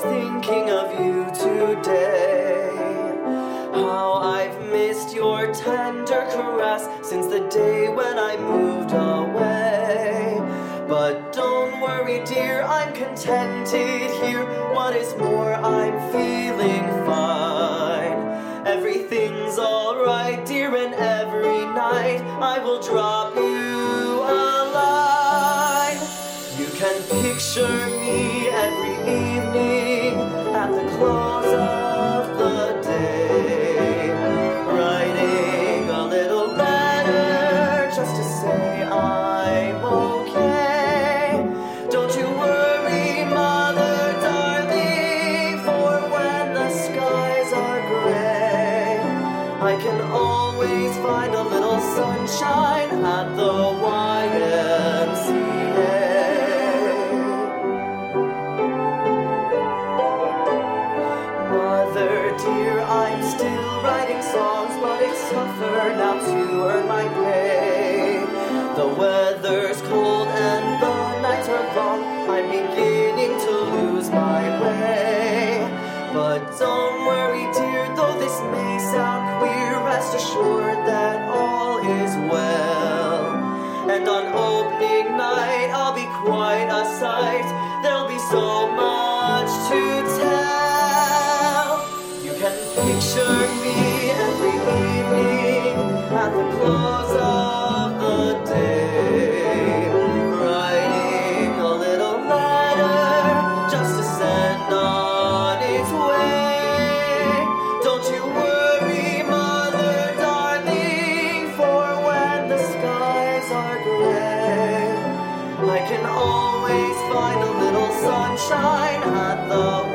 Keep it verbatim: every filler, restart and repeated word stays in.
thinking of you today. How I've missed your tender caress since the day when I moved away. But don't worry, dear, I'm contented here. What is more, I'm feeling fine. Everything's alright, dear, and every night I will drop you a line. You can picture me every evening at the close of the day, writing a little letter just to say I'm okay. Don't you worry, mother darling, for when the skies are gray, I can always find a little sunshine at the Y M C A. Mother dear, I'm still writing songs, but I suffer now to earn my pay. The weather's cold and the nights are long, I'm beginning to lose my way. But don't worry, dear, though this may sound queer, rest assured that all is well. And on opening night, I'll be quite a sight. There'll be so much to tell. You can picture me every evening at the close of the day, writing a little letter just to send on its way. Don't you worry, mother darling, for when the skies are gray, I can always find a little sunshine at the